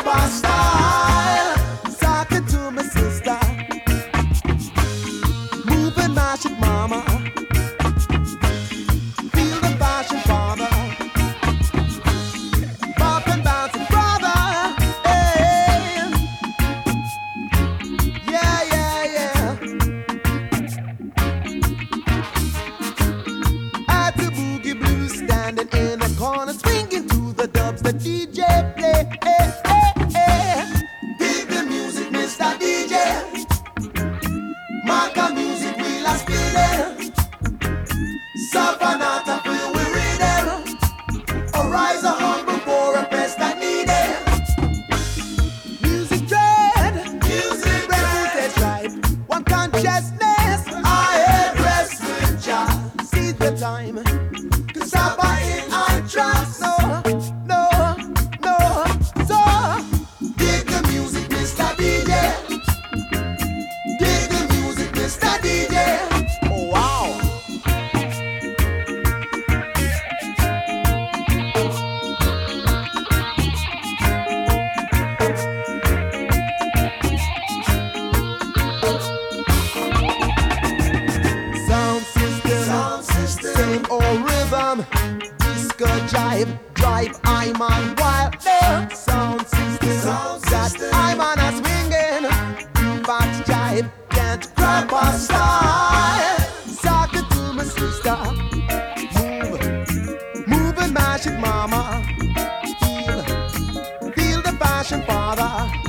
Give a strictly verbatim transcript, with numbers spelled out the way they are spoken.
proper style. Talking to my sister, move and mash it, mama. Feel the fashion, father. Bop and bounce it, brother. Hey. Yeah, yeah, yeah. At the boogie blues, standing in a corner, swinging to the dubs the D J play. Hey, hey, hey. Dig the music, Mister D J. Marca music, we last feeling. Savanata, feel we reading. Arise a humble for a best that needed. Music dread, music bread, right. One consciousness, I rest with Jah. See the time, cause I'm in our trance. No, no, no. So, dig the music, Mister D J. Dig the music, Mister D J. Oh, wow. Sound system, sound system, same old rhythm. Disco jive, drive I'm on wild. Sound system, sound system, I'm on a swinging. Fat jive, can't grab a style. Talking to my sister, move, move and mash it, mama. Feel, feel the fashion, father.